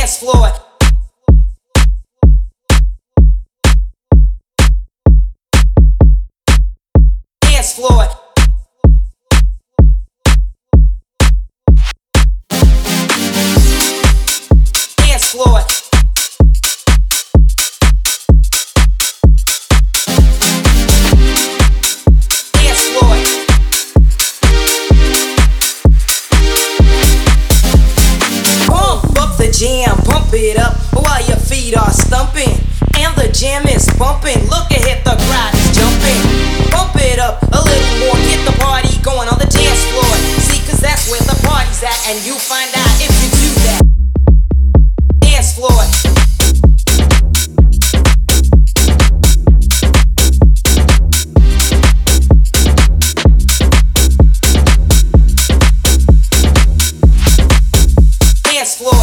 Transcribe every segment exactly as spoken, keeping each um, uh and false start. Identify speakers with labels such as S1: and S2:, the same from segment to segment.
S1: dance floor. Dance floor. Dance floor. Dance floor. Pump up the jam, pump it up while your feet are stumping. And the jam is bumping. Look ahead, the crowd is jumping. Pump it up a little more, get the party going on the dance floor. See, cause that's where the party's at, and you find out if you do that. Dance floor. Dance floor.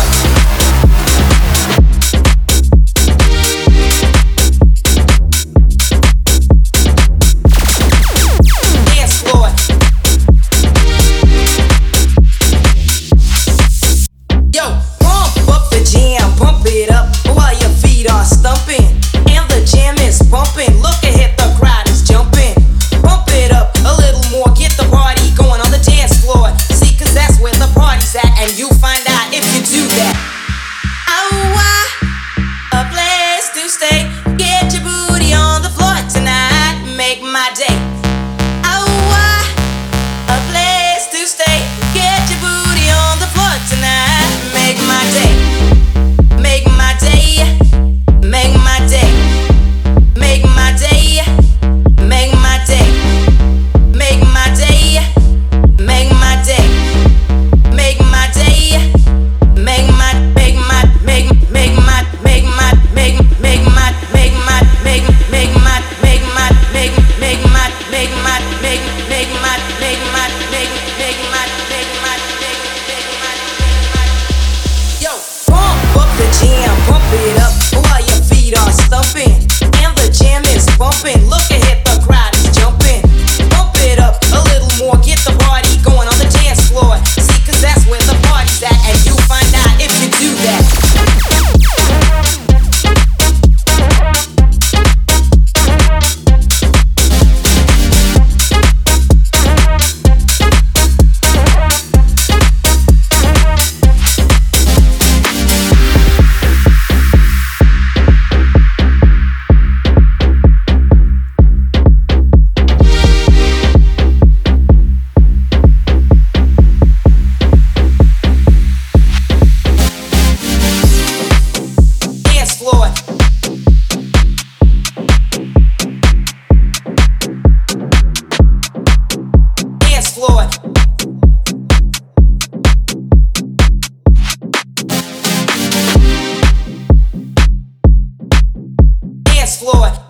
S1: Dance floor.